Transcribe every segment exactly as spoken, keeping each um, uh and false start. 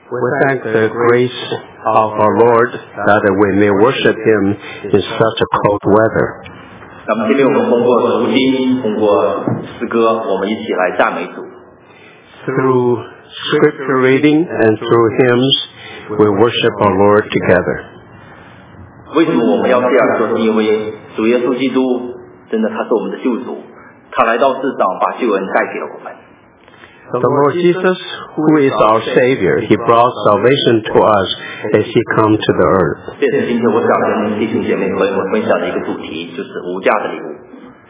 We thank the grace of our Lord that we may worship Him in such a cold weather. 那么今天我们通过读经，通过诗歌，我们一起来赞美主。 Through scripture reading and through hymns, we worship our Lord together. 为什么我们要这样做？是因为主耶稣基督真的他是我们的救主，他来到世上把救恩带给了我们。 The Lord Jesus, who is our Savior, He brought salvation to us as He come to the earth. 这是今天我想跟弟兄姐妹和我们分享的一个主题，就是无价的礼物。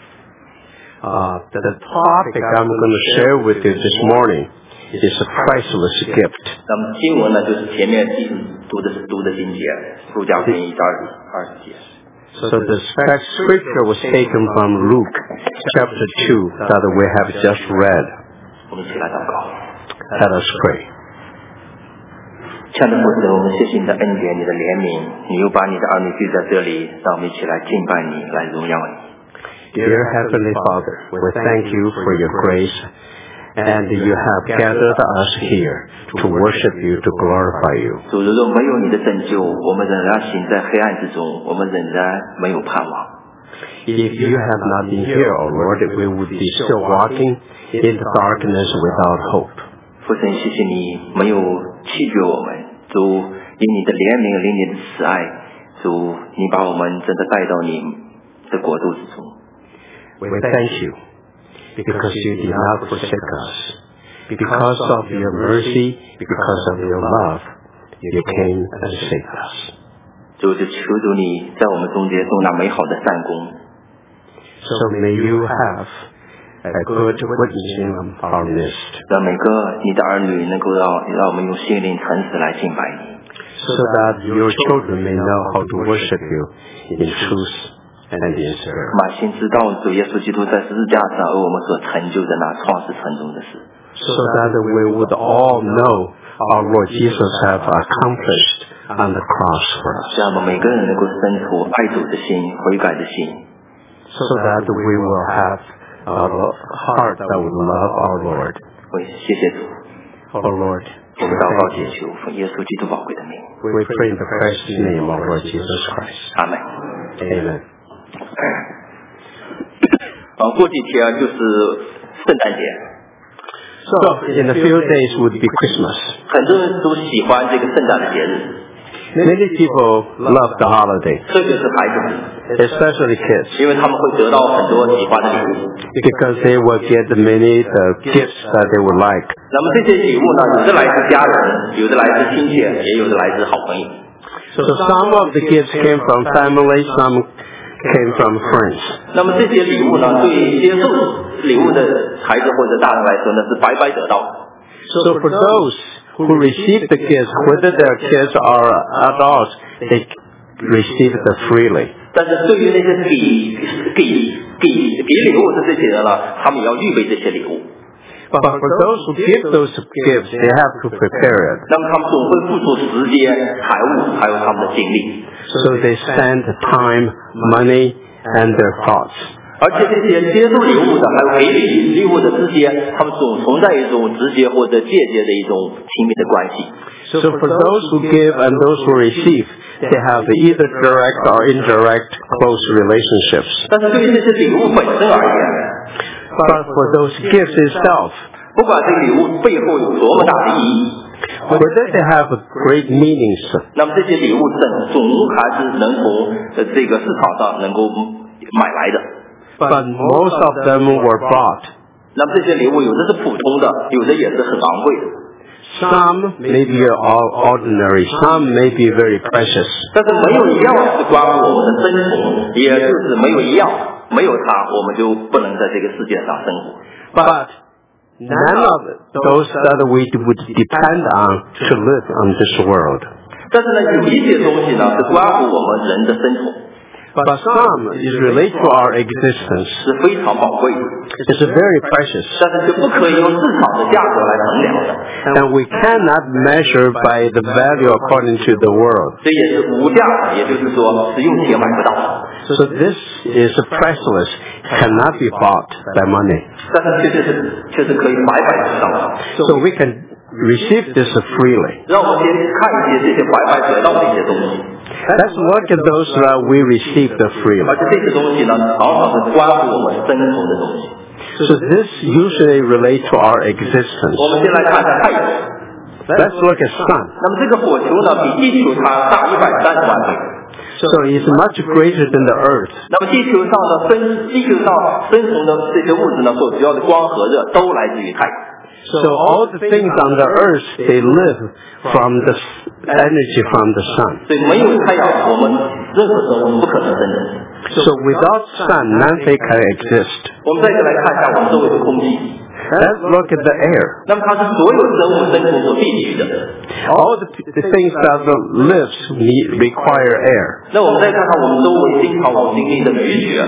Uh, the topic I'm going to share with you this morning is a priceless gift. 那么经文呢，就是前面弟兄读的是读的经节，路加福音一章二十节。 So the scripture was taken from Luke chapter two that we have just read. 我们一起来祷告。 Let us pray. 亲爱的父神，我们谢谢你的恩典，你的怜悯，你又把你的儿女聚在这里，让我们一起来敬拜你，来荣耀你。 Dear Heavenly Father, we thank you for your grace, and you have gathered us here to worship you, to glorify you. 主，如果没有你的拯救，我们仍然行在黑暗之中，我们仍然没有盼望。 If you have not been here, O Lord, we would be still walking in the darkness without hope. 父神，谢谢你没有弃绝我们，主，因你的怜悯，因你的慈爱，主，你把我们真的带到你的国度之中。 We thank you because you did not forsake us. Because of your mercy, because of your love, you came and saved us. 主，就求主你在我们中间做那美好的善功。 So may you have a good witness in our midst. 让每个你的儿女能够让让我们用心灵诚实来敬拜你。 So that your children may know how to worship you in truth and in spirit. 满心知道主耶稣基督在十字架上为我们所成就的那创始成终的事。 So that we would all know our Lord Jesus have accomplished on the cross for us. 让我们每个人能够生出爱主的心、悔改的心。 So that we will have a heart that would love our Lord. 为谢谢主。 Oh Lord, 我们祷告祈求，奉耶稣基督宝贵的名。 We pray in the precious name of Lord Jesus Christ. 阿门。 Amen. 啊，过几天就是圣诞节。 So, in a few days would be Christmas. 很多人都喜欢这个圣诞的节日。 Many people love the holiday, 特别是孩子们， especially kids, 因为他们会得到很多喜欢的礼物。 because they will get many the gifts that they would like. 那么这些礼物呢，有的来自家人，有的来自亲戚，也有的来自好朋友。 So some of the gifts came from family, some came from friends. 那么这些礼物呢，对接受礼物的孩子或者大人来说呢，是白白得到。 So for those who receive the gifts, whether their kids are adults, they receive it freely. 但是对于那些给给给给礼物的这些人呢，他们也要预备这些礼物。 But for those who give those gifts, they have to prepare it. 那么他们总会付出时间、财物，还有他们的精力。 So they spend time, money, and their thoughts. 而且这些接受礼物的，还有给礼礼物的之间，他们总存在一种直接或者间接的一种亲密的关系。 So for those who give and those who receive, they have either direct or indirect close relationships. 但是对于这些礼物本身而言， But for those gifts itself, 不管这个礼物背后有多么大的意义， whether they have great meanings, 那么这些礼物总总还是能从这个市场上能够买来的。 but most of them were bought. 那么这些礼物有的是普通的，有的也是很昂贵的。 Some may be all ordinary, some may be very precious. 但是没有一样是关乎我们的生存，也就是没有一样，没有它，我们就不能在这个世界上生活。 But none of those that we would depend on to live on this world. 但是呢，有一些东西呢是关乎我们人的生存。 But some is related to our existence. 是非常宝贵的， It's very precious. 但是就不可以用市场的价格来衡量的。 And we cannot measure by the value according to the world. 这也是无价，也就是说是用钱买不到。 So this is priceless, cannot be bought by money. 但是却是却是可以白白得到的。 So we can receive this freely. 让我们先看一些这些白白得到的一些东西。 Let's look at those that we received 而 freely. 且这些东西呢，常常是关乎我们生存的东西。 So this usually relates to our existence. 我们先来看太阳。 Let's look at sun. 那么这个火球呢，比地球它大一百三十万倍。 So it's much greater than the earth. 那么地球上的生，地球上生存的这些物质呢，所需要的光和热都来自于太阳。 So all the things on the earth, they live from the energy from the sun. 所以没有太阳，我们任何生物不可能生存。 So without sun, nothing can exist. 我们再一个来看一下我们周围的空气。 Let's look at the air. 那么它是所有生物生存所必须的。 All the, the things that lives need require air. 那我们再看看我们周围经常我们经历的雨雪。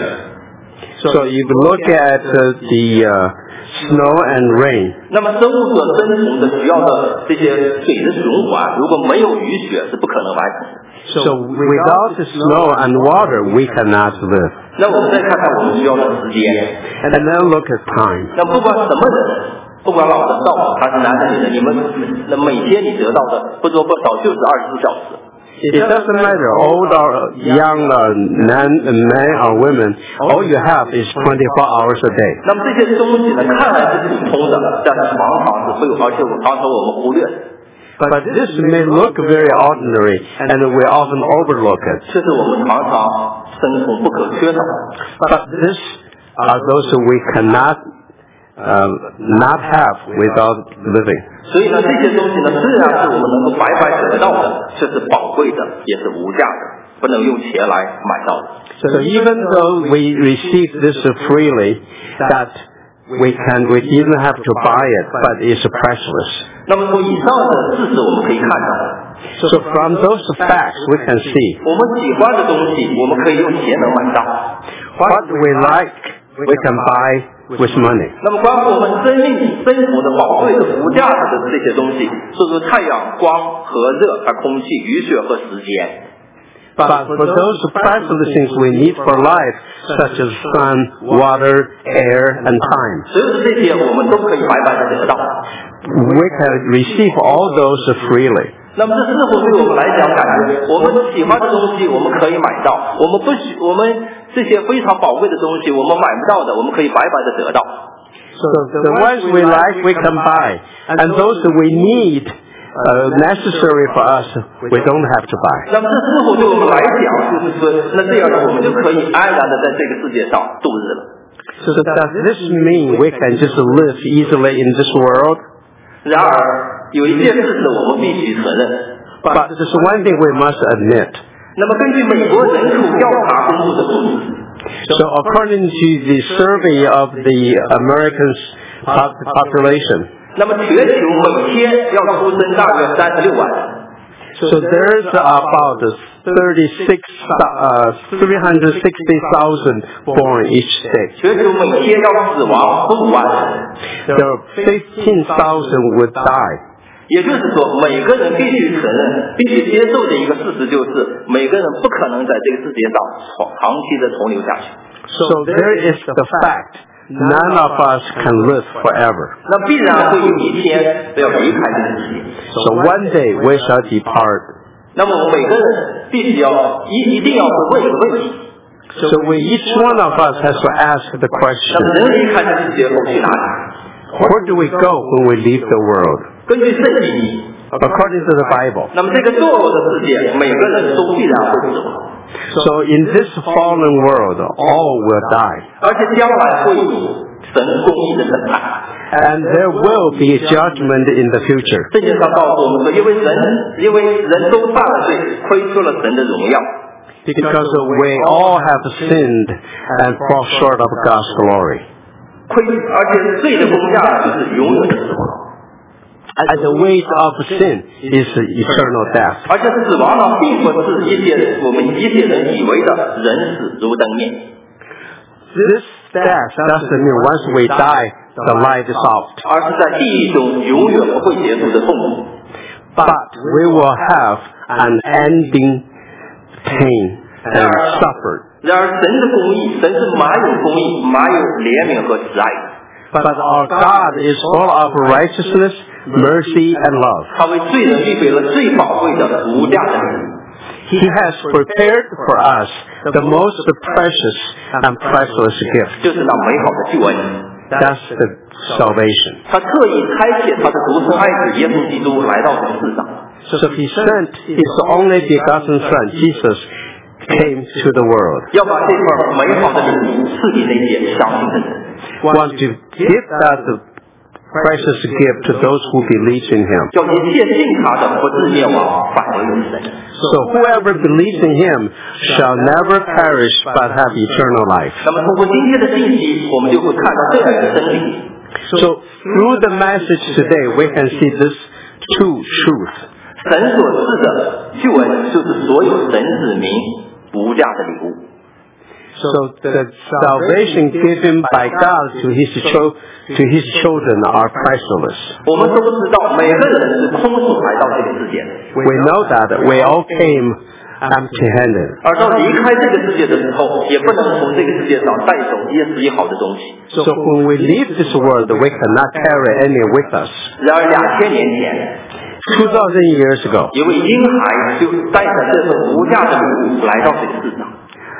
So if you look at uh, the uh, snow and rain, 那么生物所生存的需要的这些水的循环，如果没有雨雪是不可能完成的。 so without the snow and water, we cannot live. 那我们再看看我们需要的时间。 And then look at time. 那不管什么人，不管老的少的，他是男的女的，你们那每天你得到的不多不少就是二十四小时。 It doesn't matter, old or young, uh, man, man or women, all you have is twenty-four hours a day. 那么这些东西呢，看来是普通的，但是常常是会有，而且常常我们忽略。 But this may look very ordinary, and we often overlook it. 这是我们常常生存不可缺少的。 But this are those that we cannot uh, not have without living. 所以呢，这些东西呢，虽然是我们能够白白得到的，这是宝贵的，也是无价的，不能用钱来买到的。 So even though we receive this freely, that we can, we didn't have to buy it, but it's priceless. 那么从以上的事实我们可以看到， So from those facts we can see 我们喜欢的东西，我们可以用钱能买到。 what we like, we can buy with money. 那么关乎我们生命生活的宝贵的无价值的这些东西，就是太阳光和热和空气、雨雪和时间。 But for those priceless things we need for life, such as sun, water, air, and time, 所有的这些我们都可以白白的得到。 we can receive all those freely. 那么这是否对我们来讲，感觉我们喜欢的东西我们可以买到，我们不许我们这些非常宝贵的东西我们买不到的，我们可以白白的得到。 So the ones we like, we can buy, and those that we need, uh, necessary for us, we don't have to buy. 那么这是否对我们来讲，就是说，那这样呢，我们就可以安然的在这个世界上度日了。 So does this mean we can just live easily in this world? 然而，有一件事是我们必须承认。 But there's one thing we must admit. 那么，根据美国人口调查公布的数字， So according to the survey of the American pop- population, 那么全球每天要出生大约三十六万人。 so there's about thirty-six, uh, three hundred sixty thousand born each day. 全球每天要死亡十五万人。 There are fifteen thousand would die. 也就是说，每个人必须承认、必须接受的一个事实就是，每个人不可能在这个世界上长期的存留下去。 So there is the fact, none of us can live forever. 那必然会有一天要离开这个世界。 So one day we shall depart. 那么我们每个人必须要一一定要问一个问题： So we, each one of us has to ask the 那么 question, 人离开这个世界后去哪里？ where do we go when we leave the world? 根据圣经， According to the Bible. 那么这个堕落的世界，每个人都必然会死亡， So in this fallen world, all will die. 而且将来会有神公义的审判。 And there will be judgment in the future. 圣经上告诉我们说，因为神，因为人都犯了罪，亏缺了神的荣耀。 Because we all have sinned and fall short of God's glory. 亏，而且罪的工价就是永远的死亡。 And the weight of sin is eternal death. 而且死亡呢，并不是一些我们一些人以为的人死如灯灭。 This death doesn't mean once we die, the light is out. 而是在地狱中永远不会结束的痛苦。 But we will have an ending pain and suffer. 然而，神的公义，神是满有公义、满有怜悯和慈爱的。 But our God is full of righteousness, mercy, and love. 他为罪人预备了最宝贵的无价的礼物。 He has prepared for us the most precious and priceless gift. 就是那美好的救恩。 That's the salvation. 他特意差遣他的独生爱子耶稣基督来到这个世上。 So he sent his only begotten Son, Jesus, came to the world. 要把这份美好的礼物赐给那些相信的人。 Want to give that precious gift to those who believe in him. 叫一切信他的不至灭亡，反得永生。 So whoever believes in him shall never perish but have eternal life. 那么通过今天的信息，我们就会看到这样的真理。 So through the message today, we can see this two truth. 神所赐的救恩就是所有神子民无价的礼物。 So the salvation given by God to his cho- to his children are priceless. 我们都知道，每个人是空手来到这个世界的。 We know that we all came empty-handed. 而到离开这个世界的时候，也不能从这个世界上带走耶稣也好的东西。 So when we leave this world, we cannot carry any with us. 然而两千年前， Two thousand years ago, 一位婴孩就带着这份无价的礼物来到这个世上。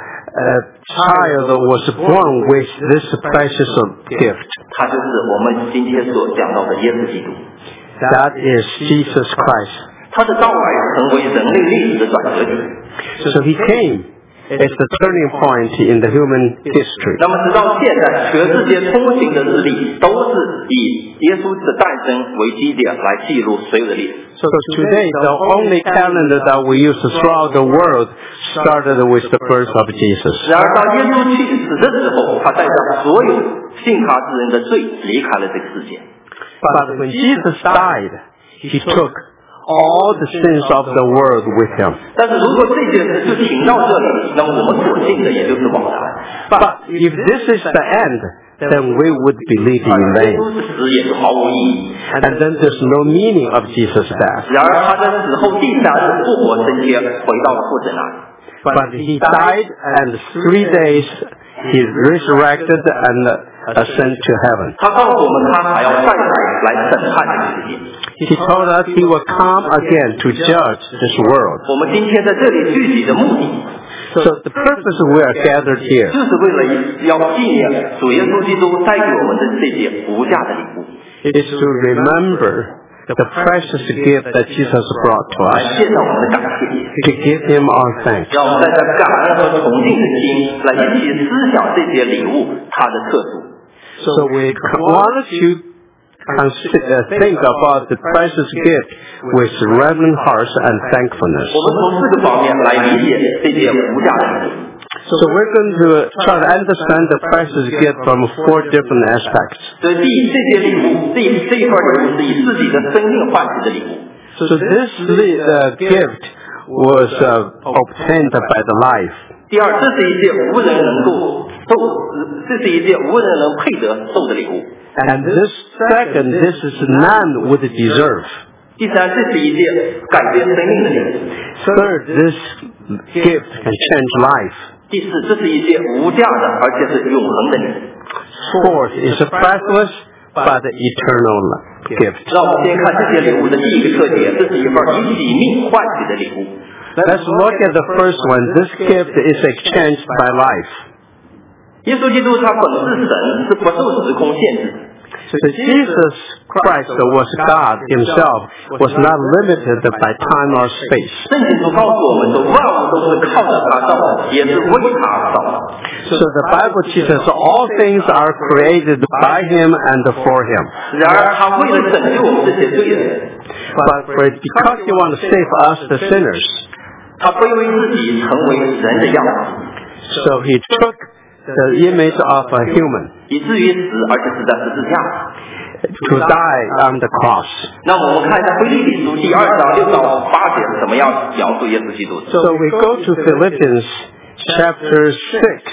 a child was born with this precious gift. 他就是我们今天所讲到的耶稣基督。 That is Jesus Christ. 他的到来成为人类历史的转折点。 So he came as the turning point in the human history. 那么直到现在，全世界通行的日历都是以耶稣的诞生为基点来记录所有的历史。 So today, the only calendar that we use throughout the world started with the birth of Jesus. 然而，当耶稣去世的时候，他带着所有信他之人的罪离开了这个世界。 But when Jesus died, he took all the sins of the world with him. 但是如果这件事就停到这里，那么我们所信的也就是枉然。 But if this is the end, then we would believe in 耶 vain. 稣的死也是毫无意义。 And then there's no meaning of Jesus' death. 然而他在死后第三日复活升天，回到了父神那里。 But he died, and three days he resurrected and ascended to heaven. 他告诉我们，他还要再来来审判这个世界。 He told us he will come again to judge this world. 我们今天在这里聚集的目的， So the purpose we are gathered here 就是为了要纪念主耶稣基督带给我们的这些无价的礼物， is to remember the precious gift that Jesus brought to 来 us, 献上我们的感谢， to give him our thanks. 让我们带着感恩和崇敬的心来一起思想这些礼物它的特殊。 So we want to consider, think about the precious gift with reverent hearts and thankfulness. 我们从四个方面来理解这些无价的礼物。 So we're going to try to understand the precious gift from four different aspects. 所以第一，这些礼物，这这一份礼物是以自己的生命换取的礼物。 So this uh, gift was uh, obtained by the life. 第二，这是一件无人能够受，这是一件无人能配得受的礼物。 And this second, this is none would deserve. 第三，这是一件改变生命的礼物。 Third, this gift can change life. 第四，这是一件无价的，而且是永恒的礼物。 Fourth is a priceless but eternal gift. 让我们先看这些礼物的第一个特点，这是一份以己命换取的礼物。 Let's look at the first one. This gift is exchanged by life. 耶稣基督他本是神，是不受时空限制的。 So Jesus Christ was God himself, was not limited by time or space. 圣经中告诉我们说，万物都是靠着他造的，也是为他造的。 So the Bible teaches all things are created by him and for him. 然而，他为了拯救我们这些罪人， But for, because he wants to save us, the sinners, 他卑微自己，成为人的样子， so he took the image of a human 以至于死，而且死在十字架。 to die on the cross. 那我们看一下腓立比书第二章六到八节怎么样描述耶稣基督的。 So we go to Philippians chapter six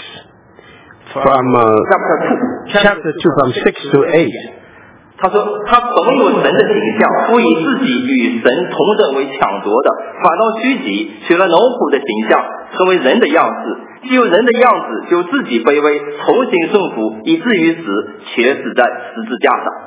from uh, chapter two from six to eight. 他说，他本有神的形象，不以自己与神同等为抢夺的，反倒虚己，取了奴仆的形象，成为人的样式， 既有人的样子，就自己卑微，从心顺服，以至于死，且死在十字架上。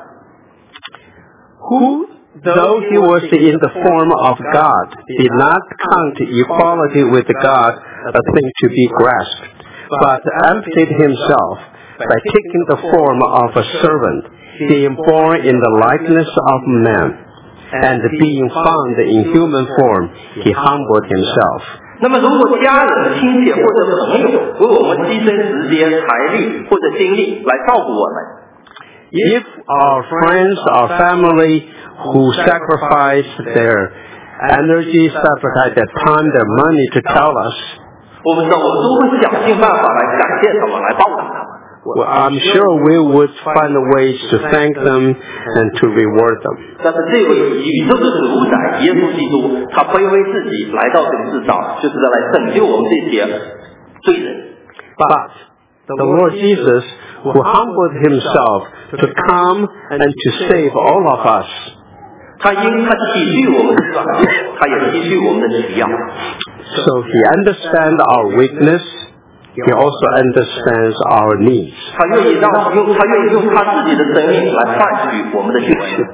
Who, though he was in the form of God, did not count equality with God a thing to be grasped, but emptied himself by taking the form of a servant, being born in the likeness of man, and being found in human form, he humbled himself. 那么，如果家人、亲戚或者朋友为我们牺牲时间、财力或者精力来照顾我们 ，if our friends, our family who sacrifice their energy, sacrifice their time, their money to tell us, 我们知道我们都会想尽办法来感谢他们，来报答他们。 Well, I'm sure we would find ways to thank them and to reward them. 但是这位宇宙的主宰耶稣基督，他卑微自己来到这个世上，就是来拯救我们这些罪人。 But the Lord Jesus, who humbled himself to come and to save all of us, 他因他体恤我们的软弱，他也体恤我们的需要。 So he understands our weakness. He also understands our needs. 他愿意让用，他愿意用他自己的生命来换取我们的救恩。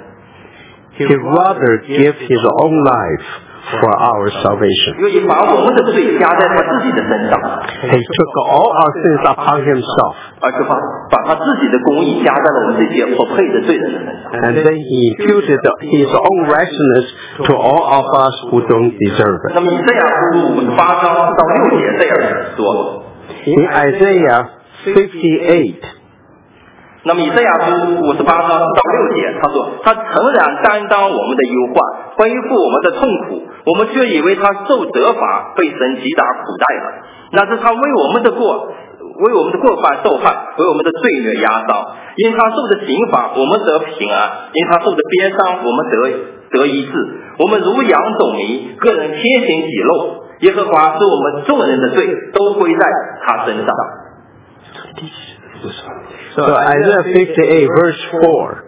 He rather give his own life for our salvation. 愿意把我们的罪加在他自己的身上。 He took all our sins upon himself. 而且把把他自己的公义加在了我们这些不配的罪人的身上。 And then he imputed his own righteousness to all of us who don't deserve it. 那么以赛亚书五十八章到六节这样说。 In Isaiah fifty-eight, 那么以赛亚书五十八章到六节，他说：“他诚然担当我们的忧患，背负我们的痛苦，我们却以为他受责罚，被神击打苦待了。那是他为我们的过，为我们的过犯受害，为我们的罪孽压伤。因他受的刑罚，我们得平安；因他受的鞭伤，我们得得医治。我们如羊走迷，个人偏行己路。耶和华使我们众人的罪都归在他身上。” So Isaiah fifty-eight verse four.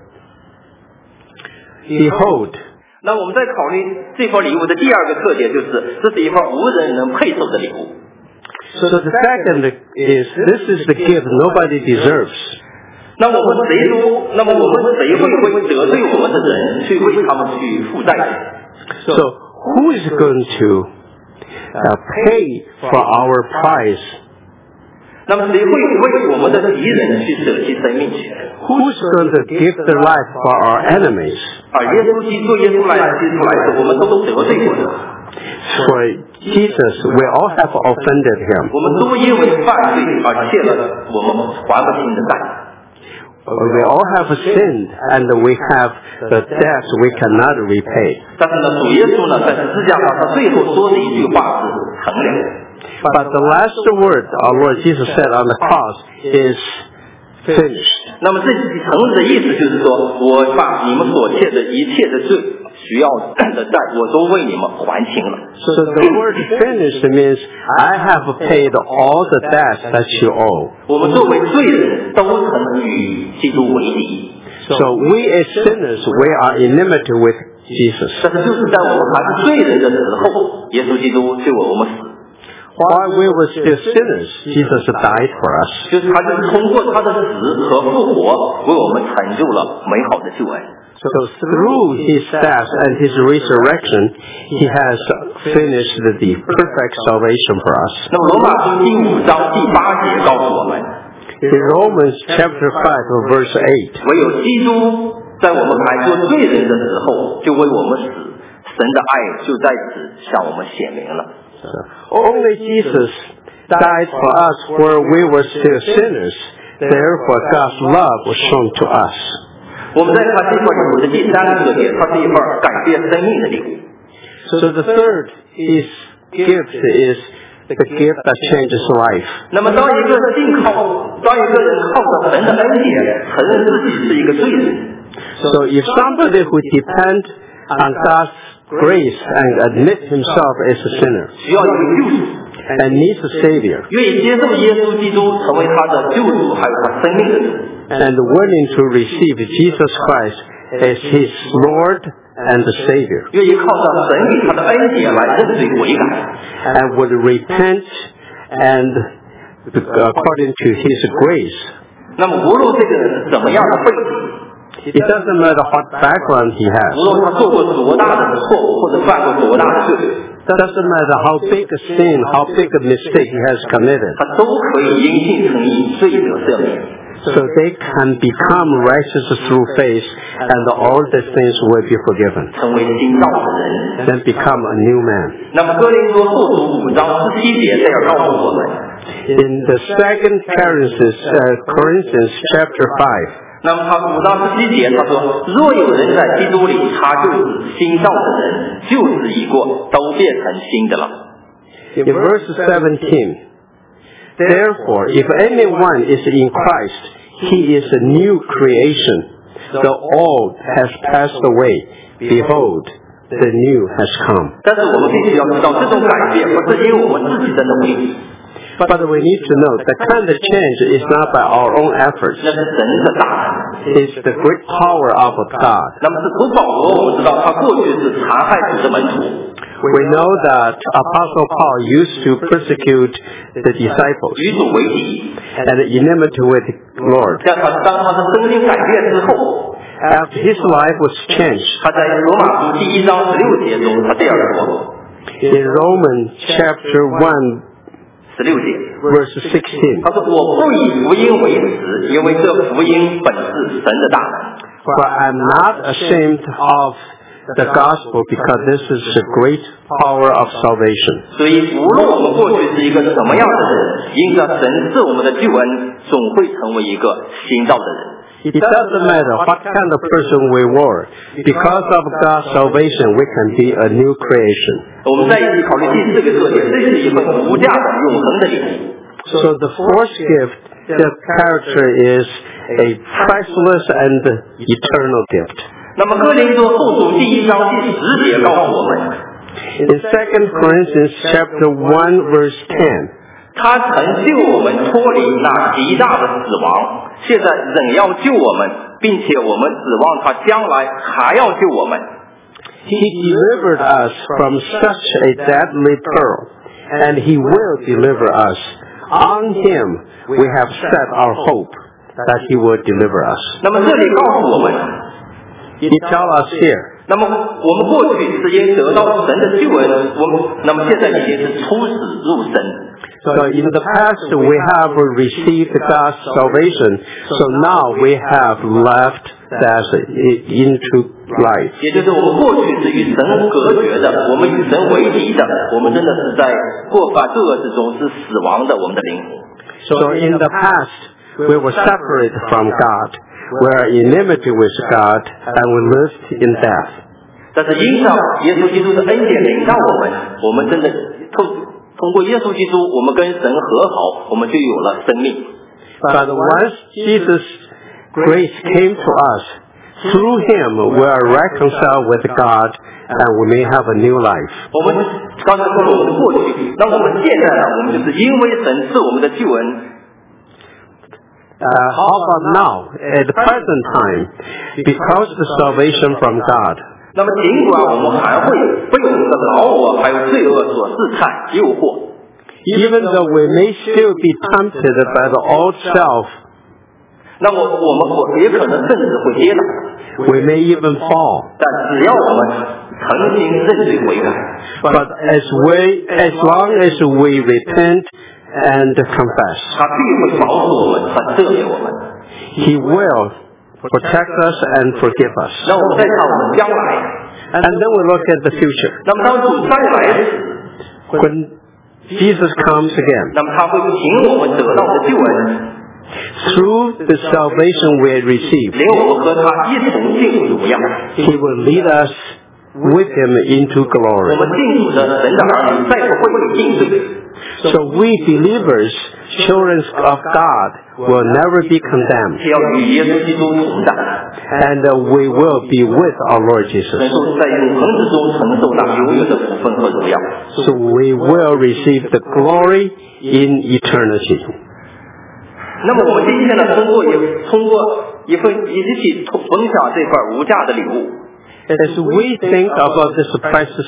Behold. 那我们再考虑这份礼物的第二个特点，就是这是一份无人能配受的礼物。 So the second is this is the gift nobody deserves. 那我们谁都，那么我们谁会为得罪我们的人去为他们去付代价 ？So who is going to uh, pay for our price? 那么谁会为我们的敌人去舍弃生命权 ？Who's going to give their life for our enemies? 而耶稣基督，耶稣来，基督来时，我们都得罪过他。 For Jesus, we all have offended him. 我们都因为犯罪而欠了我们还不清的债。 We all have sinned, and we have the debt we cannot repay. 但是呢，主耶稣呢，在十字架上，他最后说的一句话是衡量。 But the last word our Lord Jesus said on the cross is finished. 那么这层的意思就是说，我把你们所欠的一切的罪需要的债，我都为你们还清了。 So the word finished means I have paid all the debt that you owe. 我们作为罪人都曾与基督为敌。 So we as sinners, we are enmity with Jesus. 但是就是在我们还是罪人的时候，耶稣基督就为我们死。 While we were still sinners, Jesus died for us. 就是他就是通过他的死和复活，为我们成就了美好的救恩。 So through his death and his resurrection, he has finished the perfect salvation for us. 那么罗马书第五章第八节告诉我们 ，In Romans chapter five verse eight, 唯有基督在我们还做罪人的时候，就为我们死，神的爱就在此向我们显明了。 Only Jesus died for us where we were still sinners. Therefore, God's love was shown to us. 我们在他这份礼物的第三个特点，它是一份改变生命的礼物。 So the third is gift is the gift that changes life. 那么，当一个信靠，当一个人靠着神的恩典，承认自己是一个罪人。 So if somebody who depends on God's grace and admit himself as a sinner, 需要一个救主 and needs a savior, 愿意接受耶稣基督成为他的救主，还有他生命的主。 and willing to receive Jesus Christ as his Lord and the Savior, 愿意靠着神给他的恩典来认罪悔改， and would repent and according to His grace. 那么无论这个人是怎么样的背景， It doesn't matter what background he 无 has. 论他做过多大的错误或者犯过多大的罪， It doesn't matter how big a sin, how big a mistake he has committed. 他都可以因信称义，罪得赦免。 So they can become righteous through faith, and all the sins will be forgiven. 成为新造的人。 Then become a new man. 那么哥林多后书五章十七节这样告诉我们， In the second Corinthians, uh, Corinthians chapter five, 那么他五章十七节他说：若有人在基督里，他就是新造的人，旧事已过，都变成新的了。 in verse seventeen, therefore, if anyone is in Christ, he is a new creation. The old has passed away. Behold, the new has come. 但是我们必须要知道，这种改变不是因为我们自己的努力， But we need to know that kind of change is not by our own efforts. 那是神的大能。 It's the great power of God. 那么是从保罗，我们知道他过去是残害主的门徒， We know that Apostle Paul used to persecute the disciples 与主为敌。 and enmity with the Lord. 但他当他的生命改变之后， After his life was changed, 他在罗马书第一章十六节中，他这样说： in Romans chapter one, 十六节， verse sixteen, 他说：“我不以福音为耻，因为这福音本是神的大能。 For I'm not ashamed of the gospel, because this is the great power of salvation. 所以，无论我们过去是一个什么样的人，因着神赐我们的救恩，总会成为一个新造的人。 It doesn't matter what kind of person we were. Because of God's salvation, we can be a new creation. 我们再一起考虑第四个特点，这是一份无价的永恒的礼物。 So the fourth gift, the character is a priceless and eternal gift. 那么，哥林多后书第一章第十节告诉我们， In Second Corinthians chapter one, verse ten, 他曾救我们脱离那极大的死亡，现在仍要救我们，并且我们指望他将来还要救我们。 He delivered us from such a deadly peril, and He will deliver us. On Him we have set our hope that He will deliver us. 那么这里告诉我们， He tells us here, 那么我们过去是因得到神的救恩，我们那么现在已经是出死入生。 so in the past we have received God's salvation, so now we have left that into life. 也就是我们过去是与神隔绝的，我们与神为敌的，我们真的是在过犯罪恶之中是死亡的，我们的灵魂。 So in the past we were separated from God, we are in enmity with God, and we lived in death. 但是因着耶稣基督的恩典临到我们，我们真的透通过耶稣基督，我们跟神和好，我们就有了生命。 But once Jesus' grace came to us, through Him we are reconciled with God, and we may have a new life. 我们刚才说了我们的过去，那我们现在呢？我们就是因为神赐我们的救恩。 Uh, how about now, at the present time, because the salvation from God? 那么尽管我们还会被我们的老我还有罪恶所试探诱惑， Even though we may still be tempted by the old self, 那么我们或也可能甚至会跌倒， we may even fall. 但只要我们诚心认罪悔改， But as we, as long as we repent and confess, 他必会保守我们，他赦免我们。 He will protect us and forgive us. 让我们再看我们将来， And then we look at the future. 那么当主再来时， When Jesus comes again, 那么他会凭我们得到的救恩， through the salvation we receive, 领我们和他一同进入荣耀。 He will lead us with Him into 我 glory. 们进入的神的儿女，再不会有定罪。 So we believers, children of God, will never be condemned, 只要与耶稣基督同在， and uh, we will be with our Lord 能 Jesus. 够在永恒之中承受那永远的福分和荣耀。 So we will receive the glory in eternity. 那么我们今天呢，通过也通过一份一起分享这份无价的礼物， As we think about this precious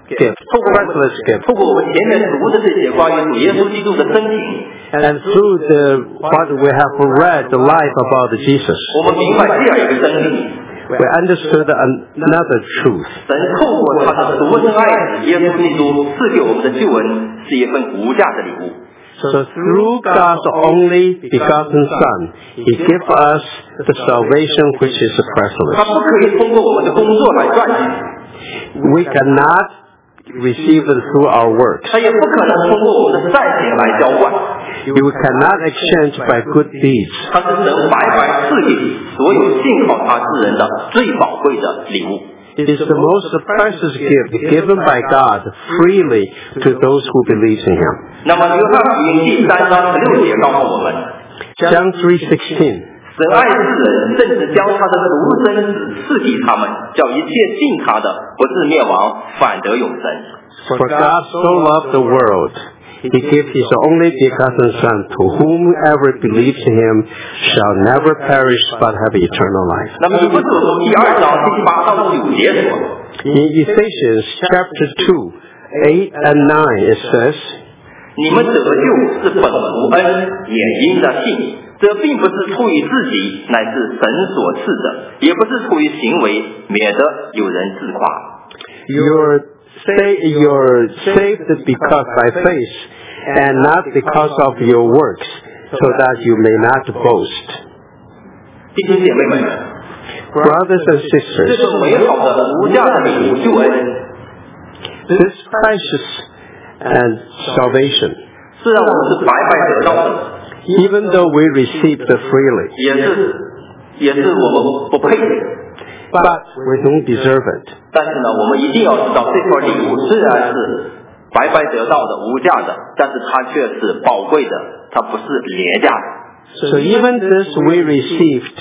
gift, priceless gift. 透过我们前面读的这些关于主耶稣基督的生平， And through the what we have read, the life about Jesus, 我们明白这样一个真理。 we understood another truth. 神透过他的独生爱子耶稣基督赐给我们的救恩是一份无价的礼物。 So through God's only begotten Son, He gives us the salvation which is 他 priceless. 不可以通过我们的工作来赚取， We cannot receive it through our works. 他也不可能通过我们的善行来交换。 We cannot exchange by good deeds. 他是神白白赐给所有信靠他之人的最宝贵的礼物。 It is the most precious gift given by God freely to those who believe in Him. 那么约翰福音第三章十六节告诉我们， John three sixteen. 神爱世人，甚至将他的独生子赐给他们，叫一切信他的不至灭亡，反得永生。 For God so loved the world, He gave His only begotten Son, to whomever believes in Him shall never perish but have eternal life. 那么以弗所书第二章第八到九节说， In Ephesians chapter two, eight and nine, it says, 你们得救是本乎恩，也因着信。这并不是出于自己，乃是神所赐的，也不是出于行为，免得有人自夸。 You're, say, you're saved because by faith, and not because of your works, so that you may not boast. 弟兄姐妹们， Brothers and 这 sisters, 个美好的无价的礼物救恩， this precious and salvation, 是让我们是白白得到的， even though we received it freely, 也是也是我们不配的。 but we don't deserve it. 但是呢，我们一定要知道，这块礼物虽然是白白得到的、无价的，但是它却是宝贵的，它不是廉价的。 So even this we received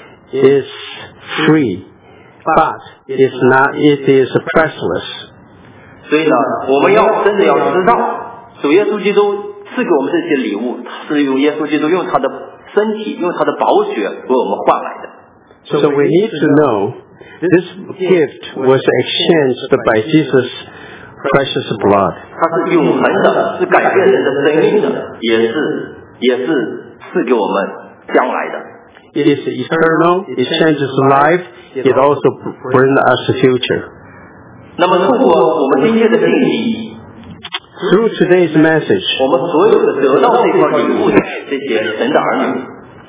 is free, but it's not, it is priceless. 所以呢，我们要真的要知道，主耶稣基督赐给我们这些礼物，是用耶稣基督用他的身体、用他的宝血为我们换来的。 So we need to know this gift was exchanged by Jesus' precious blood. 它是永恒的，是改变人的生命的，也是也是赐给我们将来的。 It is eternal, it changes life, it also brings us a future. 那么通过我们今天的信息， Through today's message, 我们所有的得到这块礼物的这些神的儿女，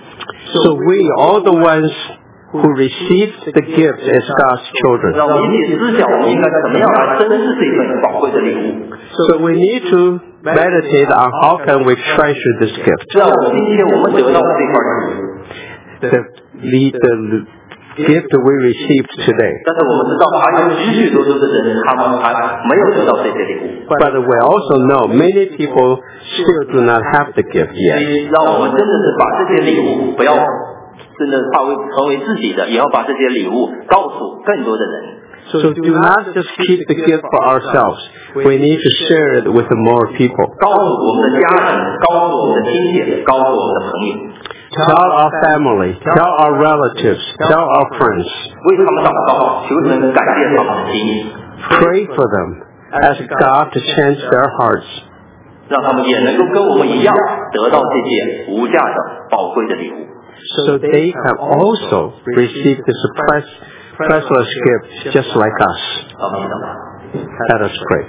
so we, all the ones who received the gift as God's children, 让我们一起思想，我们应该怎么样来珍视这份宝贵的礼物。 so we need to meditate on how can we treasure this gift. 让我们今天我们得到的这块礼物， The, the, the gift we received today. 但是我们知道还有许许多多的人，他们还没有得到这些礼物。 But we also know many people still do not have the gift 所 yet. 以，让我们真的是把这些礼物不要真的化为成为自己的，也要把这些礼物告诉更多的人。 So do not just keep the gift for ourselves. We need to share it with more people. 告诉我们的家人，告诉我们的亲戚，告诉我们的朋友， Tell our family, tell our relatives, tell our friends. 为他们祷告，求神改变他们的心， Pray for them. Ask God to change their hearts, 让他们也能够跟我们一样得到这些无价的宝贵的礼物。 so they can also receive this price, priceless gift just like us. 阿门。 Let us pray.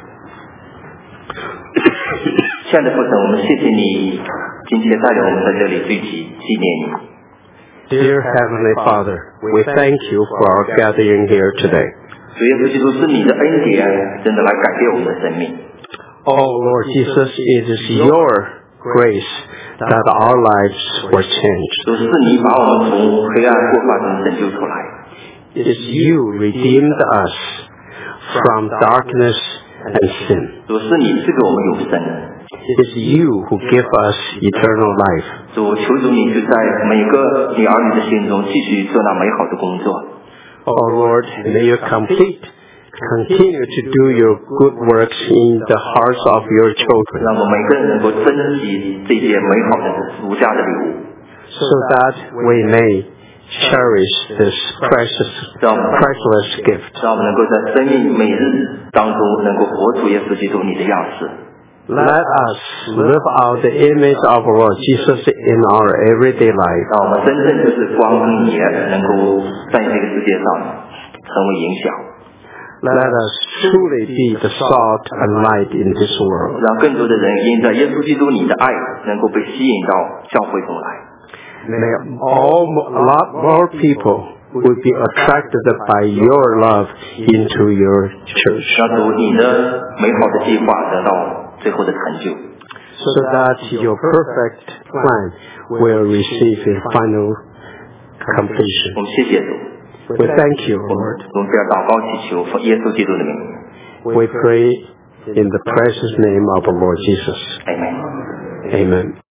亲爱的父神，我们谢谢你今天带领我们在这里聚集纪念你。 Dear Heavenly Father, we thank you for our gathering here today. 主耶稣基督是你的恩典，真的来改变我们的生命。 Oh Lord Jesus, it is your grace that our lives were changed. 主是你把我们从黑暗过犯中拯救出来， It is you redeemed us from darkness and sin. 主是你赐给我们永生。 It is you who give us eternal life. 主求主你就在每个你儿女的心中继续做那美好的工作。 Oh Lord, may you complete, continue to do your good works in the hearts of your 让 children, 我们每个人能够珍惜这些美好的无价的礼物， so that we may cherish this precious, priceless gift. 让我们能够在生命每日当中能够活出耶稣基督你的样式。 Let us live out the image of our Lord Jesus in our everyday life. 让我们真正就是光跟盐，能够在这个世界上成为影响。 Let us truly be the salt and light in this world. 让更多的人因着耶稣基督你的爱，能够被吸引到教会中来。 May all, a lot more people would be attracted by your love into your church. 让主你的美好的计划得到最后的成就。 So that your perfect plan will receive a final completion. 我们谢谢主。 We thank you, Lord. 我们这样祷告祈求，奉耶稣基督的名。 We pray in the precious name of our Lord Jesus. Amen. Amen.